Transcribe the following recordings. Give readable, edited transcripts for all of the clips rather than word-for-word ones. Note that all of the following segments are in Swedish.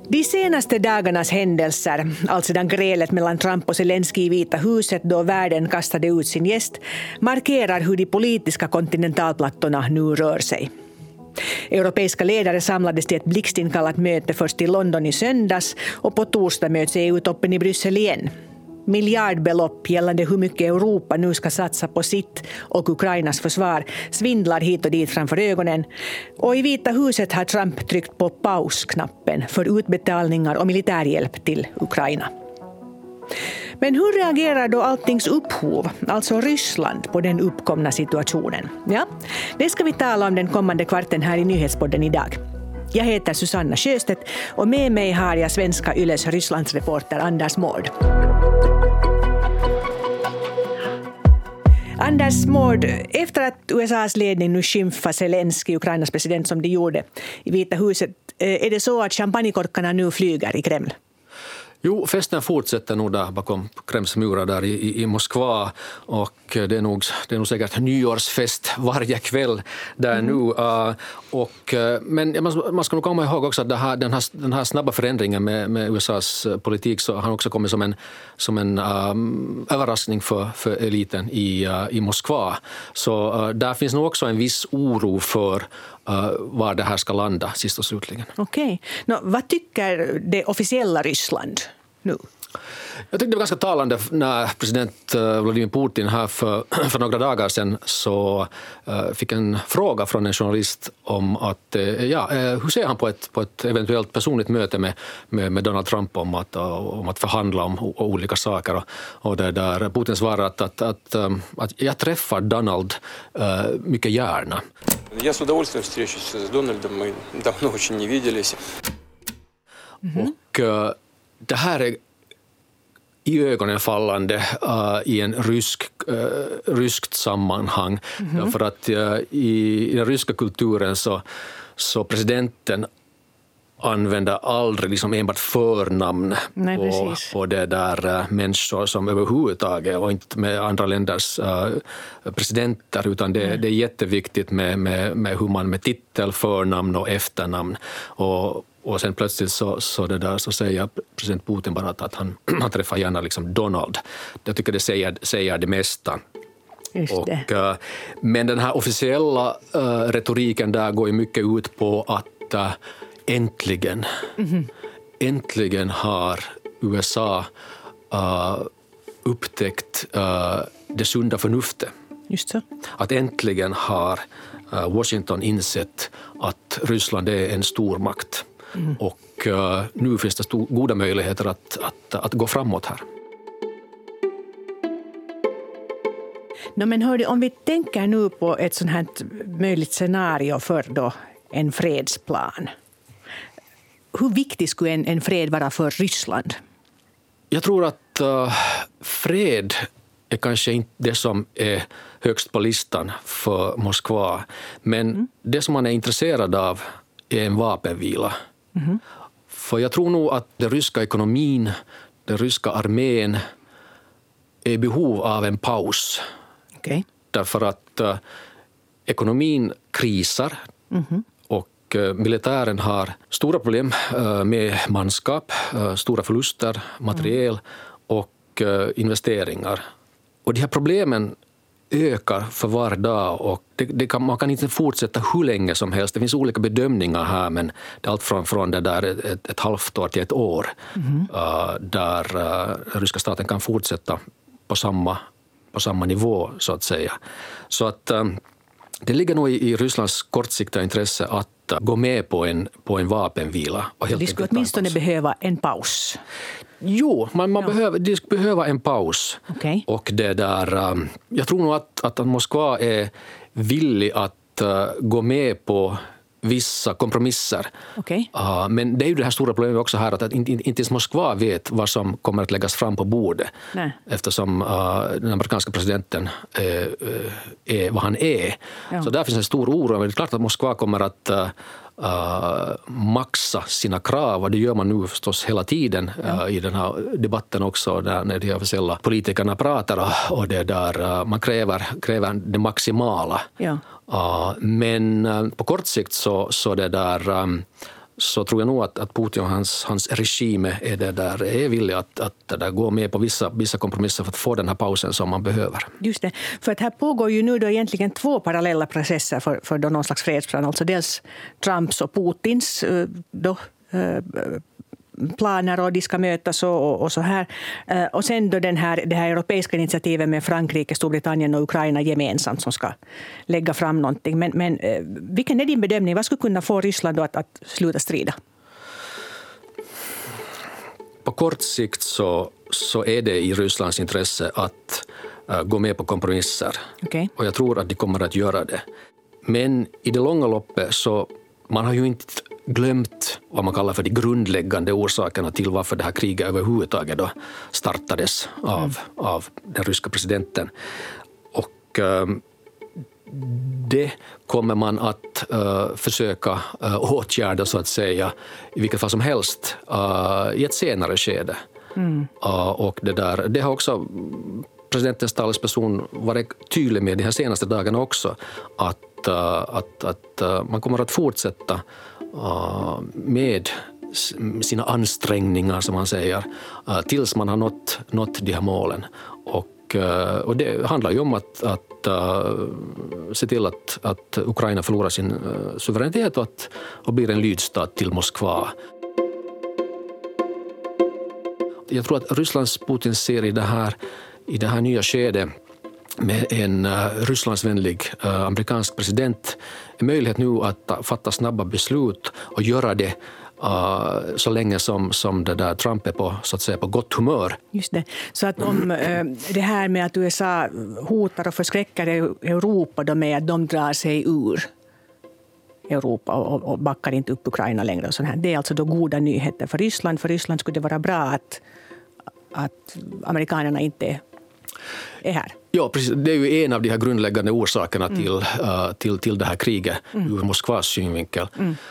De senaste dagarnas händelser, alltså sedan grälet mellan Trump och Zelensky i Vita huset då världen kastade ut sin gäst, markerar hur de politiska kontinentalplattorna nu rör sig. Europeiska ledare samlades till ett blixtinkallat möte först i London i söndags och på torsdag möts EU-toppen i Bryssel igen. Miljardbelopp gällande hur mycket Europa nu ska satsa på sitt och Ukrainas försvar svindlar hit och dit framför ögonen. Och i Vita huset har Trump tryckt på pausknappen för utbetalningar och militärhjälp till Ukraina. Men hur reagerar då alltings upphov, alltså Ryssland, på den uppkomna situationen? Ja, det ska vi tala om den kommande kvarten här i Nyhetspodden idag. Jag heter Susanna Sjöstedt och med mig har jag svenska Yles Rysslandsreporter Anders Mård. Anders Mård, efter att USAs ledning nu skymfar Zelensky, Ukrainas president, som de gjorde i Vita huset, är det så att champagnekorkarna nu flyger i Kreml? Jo, festen fortsätter nog där bakom Kremls murar där i Moskva, och det är nog säkert nyårsfest varje kväll där nu. Men man ska nog komma ihåg också att den här snabba förändringen med USAs politik så har också kommit som en överraskning för eliten i Moskva. Så där finns nog också en viss oro för var det här ska landa sist och slutligen. Okej. Vad tycker det officiella Ryssland nu? Jag tyckte det var ganska talande när president Vladimir Putin här för några dagar sedan så fick en fråga från en journalist om att hur ser han på ett eventuellt personligt möte med Donald Trump om att förhandla om olika saker, och det där Putin svarade att jag träffar Donald mycket gärna. Я с удовольствием встречусь с Дональдом, мы давно очень не виделись. Och det här är i ögonen fallande i en ryskt sammanhang. För att i den ryska kulturen så presidenten använder aldrig liksom enbart förnamn på det där människor som överhuvudtaget, och inte med andra länders presidenter, utan det är jätteviktigt med hur man med titel, förnamn och efternamn, och sen plötsligt så säger president Putin bara att han träffar gärna liksom Donald. Jag tycker det säger det mesta. Men den här officiella retoriken där går ju mycket ut på att äntligen har USA upptäckt det sunda förnuftet. Just så. Att äntligen har Washington insett att Ryssland är en stormakt. Och nu finns det goda möjligheter att gå framåt här. Men hörde, om vi tänker nu på ett sånt här möjligt scenario för då en fredsplan. Hur viktig skulle en fred vara för Ryssland? Jag tror att fred är kanske inte det som är högst på listan för Moskva. Men det som man är intresserad av är en vapenvila. För jag tror nog att den ryska ekonomin, den ryska armén är i behov av en paus. Okay. Därför att ekonomin krisar och militären har stora problem med manskap, stora förluster, materiel och investeringar. Och de här problemen ökar för var dag, och man kan inte fortsätta hur länge som helst. Det finns olika bedömningar här, men det är allt från det där ett halvt år till ett år där ryska staten kan fortsätta på samma nivå så att säga. Så att det ligger nog i Rysslands kortsiktiga intresse att gå med på en vapenvila. De skulle åtminstone behöva en paus. Jo, de skulle behöva en paus. Okay. Och det där, jag tror nog att Moskva är villig att gå med på vissa kompromisser. Okay. Men det är ju det här stora problemet också här, att inte ens Moskva vet vad som kommer att läggas fram på bordet. Nej. Eftersom den amerikanska presidenten är vad han är. Ja. Så där finns en stor oro. Det är klart att Moskva kommer att maxa sina krav, och det gör man nu förstås hela tiden i den här debatten också, när de officiella politikerna pratar, och det där man kräver det maximala. Ja. Men på kort sikt så det där så tror jag nog att Putin och hans regim är villiga att gå med på vissa kompromisser för att få den här pausen som man behöver. Just det, för att här pågår ju nu då egentligen 2 parallella processer för då någon slags fredsplan. Alltså dels Trumps och Putins planer och de ska mötas och så här. Och sen då det här europeiska initiativet med Frankrike, Storbritannien och Ukraina gemensamt som ska lägga fram någonting. Men vilken är din bedömning? Vad skulle kunna få Ryssland då att sluta strida? På kort sikt så är det i Rysslands intresse att gå med på kompromisser. Okay. Och jag tror att de kommer att göra det. Men i det långa loppet så man har ju inte glömt vad man kallar för de grundläggande orsakerna till varför det här kriget överhuvudtaget då startades av den ryska presidenten. Och det kommer man att försöka åtgärda så att säga i vilket fall som helst i ett senare skede. Och det har också presidentens talesperson varit tydlig med de här senaste dagarna också att man kommer att fortsätta med sina ansträngningar som man säger tills man har nått de här målen. Och det handlar ju om att se till att Ukraina förlorar sin suveränitet och blir en lydstat till Moskva. Jag tror att Rysslands Putin ser i det här nya skedet med en Rysslandsvänlig amerikansk president en möjlighet nu att fatta snabba beslut och göra det så länge som det där Trump är på, så att säga, på gott humör. Just det. Så att om det här med att USA hotar och förskräcker Europa då med att de drar sig ur Europa och backar inte upp Ukraina längre och sånt här. Det är alltså då goda nyheter för Ryssland. För Ryssland skulle det vara bra att amerikanerna inte är här. Ja, precis. Det är ju en av de här grundläggande orsakerna till det här kriget ur Moskvas synvinkel.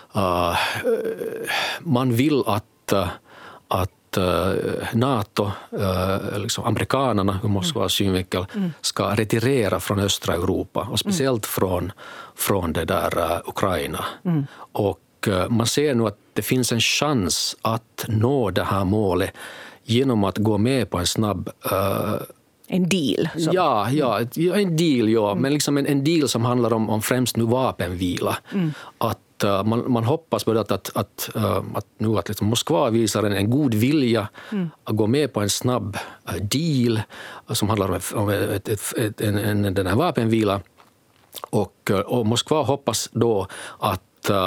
Man vill att NATO, liksom amerikanerna ur Moskvas synvinkel, ska retirera från östra Europa och speciellt från det där Ukraina. Och man ser nu att det finns en chans att nå det här målet genom att gå med på en snabb en deal. Ja, en deal, ja. Men liksom en deal som handlar om främst nu vapenvila. Att man hoppas på att liksom Moskva visar en god vilja att gå med på en snabb deal som handlar om den här vapenvila. Och Moskva hoppas då att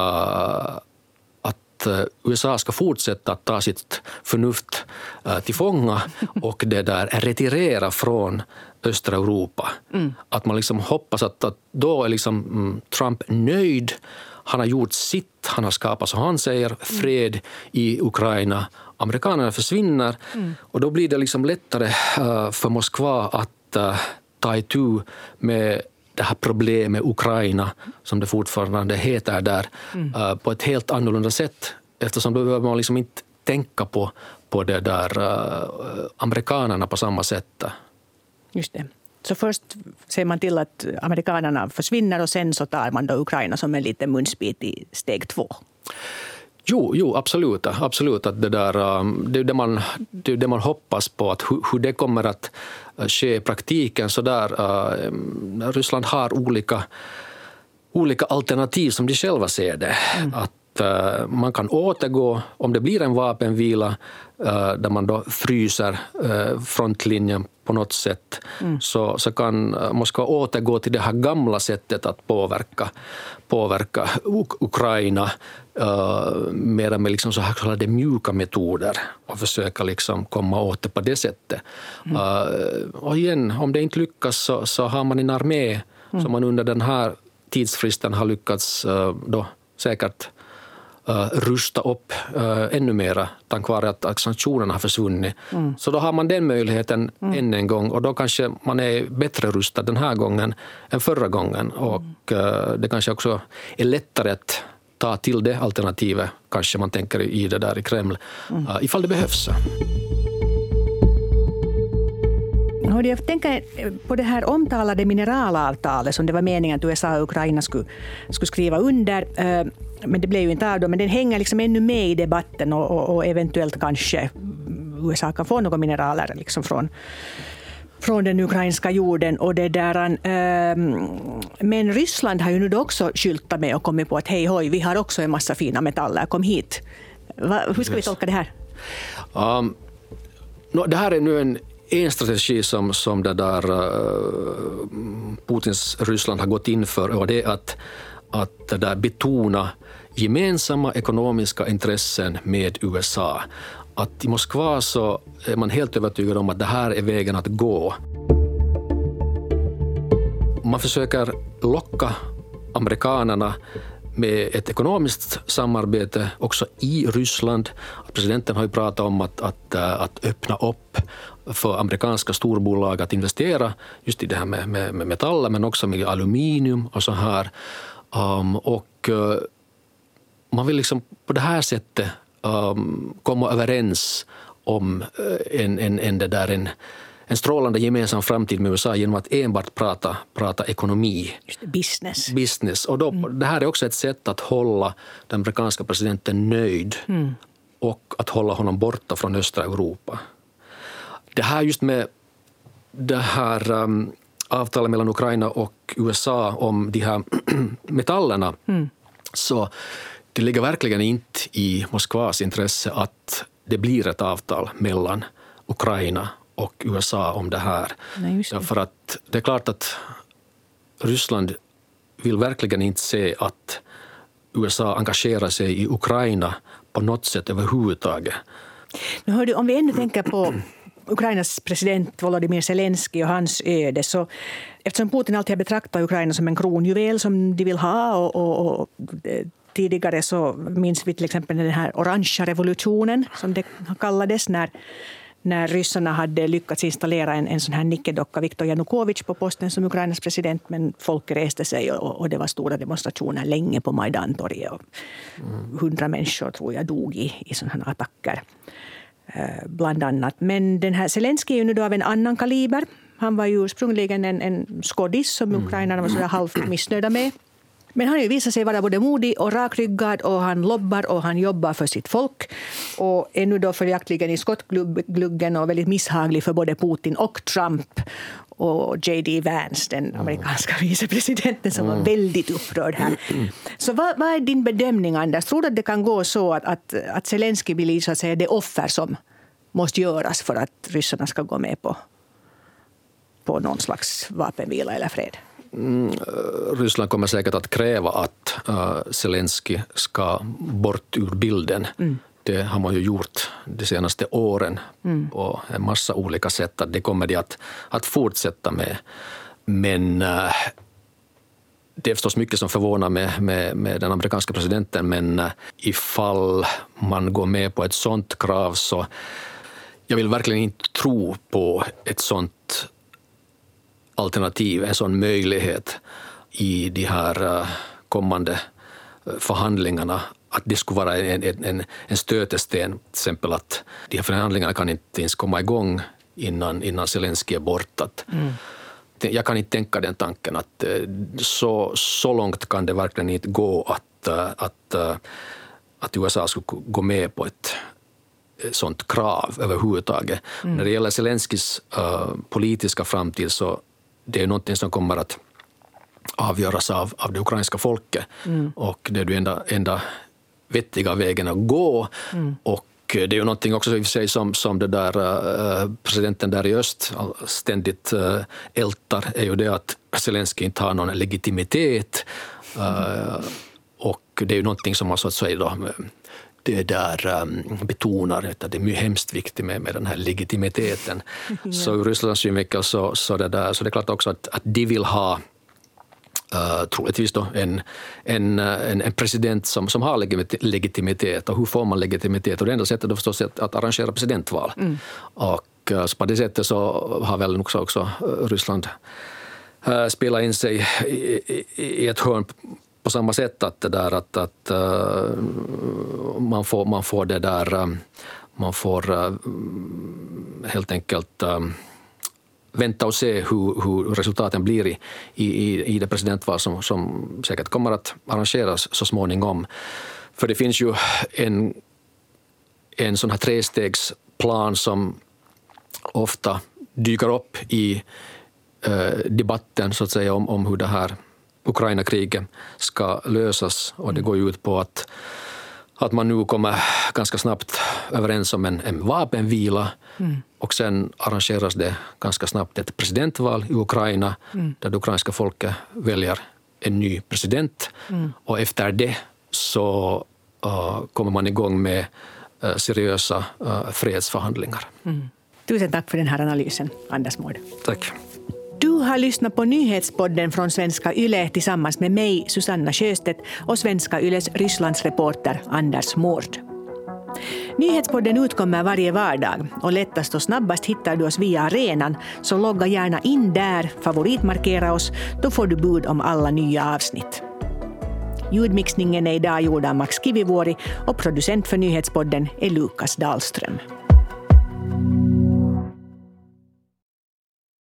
USA ska fortsätta att ta sitt förnuft till fånga och det där retirera från östra Europa. Att man liksom hoppas att då är liksom Trump nöjd. Han har gjort sitt, han har skapat, som han säger, fred i Ukraina. Amerikanerna försvinner och då blir det liksom lättare för Moskva att ta itu med det här problemet Ukraina, som det fortfarande heter där, på ett helt annorlunda sätt. Eftersom då behöver man liksom inte tänka på det där amerikanerna på samma sätt. Just det. Så först ser man till att amerikanerna försvinner och sen så tar man då Ukraina som en liten munsbit i steg 2. Jo, absolut. Att det är det man hoppas på, att hur det kommer att ske i praktiken. Så där Ryssland har olika alternativ som de själva ser det. Att man kan återgå, om det blir en vapenvila där man då fryser frontlinjen på något sätt, så kan Moskva återgå till det här gamla sättet att påverka Ukraina mer med liksom så här kallade mjuka metoder och försöka liksom komma åt det på det sättet. Och igen, om det inte lyckas så har man en armé som man under den här tidsfristen har lyckats då säkert rusta upp ännu mera tack vare att sanktionerna har försvunnit. Så då har man den möjligheten än en gång och då kanske man är bättre rustad den här gången än förra gången och det kanske också är lättare att ta till det alternativet, kanske man tänker i det där i Kreml, ifall det behövs. Hörde, jag tänker på det här omtalade mineralavtalet som det var meningen att USA och Ukraina skulle skriva under. Men det blev ju inte av då. Men den hänger liksom ännu med i debatten och eventuellt kanske USA kan få några mineraler liksom från den ukrainska jorden. Och det där, men Ryssland har ju nu också skyltat med och kommit på att hej, vi har också en massa fina metaller, kom hit. Hur ska vi tolka det här? Det här är nu en strategi som det där Putins Ryssland har gått in för, och det är att det där betona gemensamma ekonomiska intressen med USA. Att i Moskva så är man helt övertygad om att det här är vägen att gå. Man försöker locka amerikanerna med ett ekonomiskt samarbete också i Ryssland. Presidenten har ju pratat om att öppna upp för amerikanska storbolag att investera just i det här med metaller, men också med aluminium och så här. Och man vill liksom på det här sättet komma överens om en strålande gemensam framtid med USA genom att enbart prata ekonomi. Just det, business. Och då, det här är också ett sätt att hålla den amerikanska presidenten nöjd och att hålla honom borta från östra Europa. Det här just med det här avtalet mellan Ukraina och USA om de här metallerna, så det ligger verkligen inte i Moskvas intresse att det blir ett avtal mellan Ukraina och USA om det här. För att det är klart att Ryssland vill verkligen inte se att USA engagerar sig i Ukraina på något sätt överhuvudtaget. Nu hör du, om vi ännu tänker på Ukrainas president Volodymyr Zelensky och hans öde, så eftersom Putin alltid har betraktat Ukraina som en kronjuvel som de vill ha och tidigare så minns vi till exempel den här orangea revolutionen som det kallades när ryssarna hade lyckats installera en sån här nickedocka Viktor Janukovych på posten som Ukrainas president, men folk reste sig och det var stora demonstrationer länge på Majdantorget och 100 människor tror jag dog i sådana här attacker bland annat. Men den här Zelensky är ju nu då av en annan kaliber. Han var ju ursprungligen en skådis som Ukraina var så halvt missnöjda med. Men han har ju visat sig vara både modig och rakryggad och han lobbar och han jobbar för sitt folk och är nu då följaktligen i skottgluggen och väldigt misshaglig för både Putin och Trump och J.D. Vance, den amerikanska vicepresidenten som var väldigt upprörd här. Så vad är din bedömning, Anders? Tror du att det kan gå så att Zelensky blir så att säga det offer som måste göras för att ryssarna ska gå med på någon slags vapenvila eller fred? Ryssland kommer säkert att kräva att Zelensky ska bort ur bilden. Det har man ju gjort de senaste åren på en massa olika sätt. Det kommer de att fortsätta med. Men det är förstås mycket som förvånar med den amerikanska presidenten, men ifall man går med på ett sånt krav så jag vill verkligen inte tro på ett sånt alternativ, en sån möjlighet i de här kommande förhandlingarna, att det skulle vara en stötesten, till exempel att de här förhandlingarna kan inte ens komma igång innan Zelensky är borta. Jag kan inte tänka den tanken att så långt kan det verkligen inte gå att USA skulle gå med på ett sånt krav överhuvudtaget. När det gäller Zelenskys politiska framtid så det är något som kommer att avgöras av det ukrainska folket och det är ju enda vettiga vägen att gå och det är ju någonting också i och för sig som det där presidenten där i öst ständigt ältar är ju det att Zelensky inte har någon legitimitet och det är ju någonting som man så att säga då det där betonar att det är mycket hemskt viktigt med den här legitimiteten. Så ur Rysslands synvinkel så det är klart också att de vill ha troligtvis då en president som har legitimitet. Och hur får man legitimitet? Och det enda sättet är förstås att arrangera presidentval. Och så på det sättet så har väl också Ryssland spelat in sig i ett hörn på samma sätt att man får det där, man får helt enkelt vänta och se hur resultaten blir i det presidentval som säkert kommer att arrangeras så småningom. För det finns ju en sån här trestegsplan som ofta dyker upp i debatten så att säga om hur det här Ukraina-kriget ska lösas, och det går ju ut på att man nu kommer ganska snabbt överens om en vapenvila och sen arrangeras det ganska snabbt ett presidentval i Ukraina där det ukrainska folket väljer en ny president, och efter det så kommer man igång med seriösa fredsförhandlingar. Tusen tack för den här analysen, Anders Mård. Tack. Du har lyssnat på nyhetspodden från Svenska Yle tillsammans med mig, Susanna Sjöstedt, och Svenska Yles Rysslandsreporter Anders Mård. Nyhetspodden utkommer varje vardag, och lättast och snabbast hittar du oss via arenan, så logga gärna in där, favoritmarkera oss, då får du bud om alla nya avsnitt. Ljudmixningen är idag gjord av Max Kivivuori och producent för nyhetspodden är Lukas Dahlström.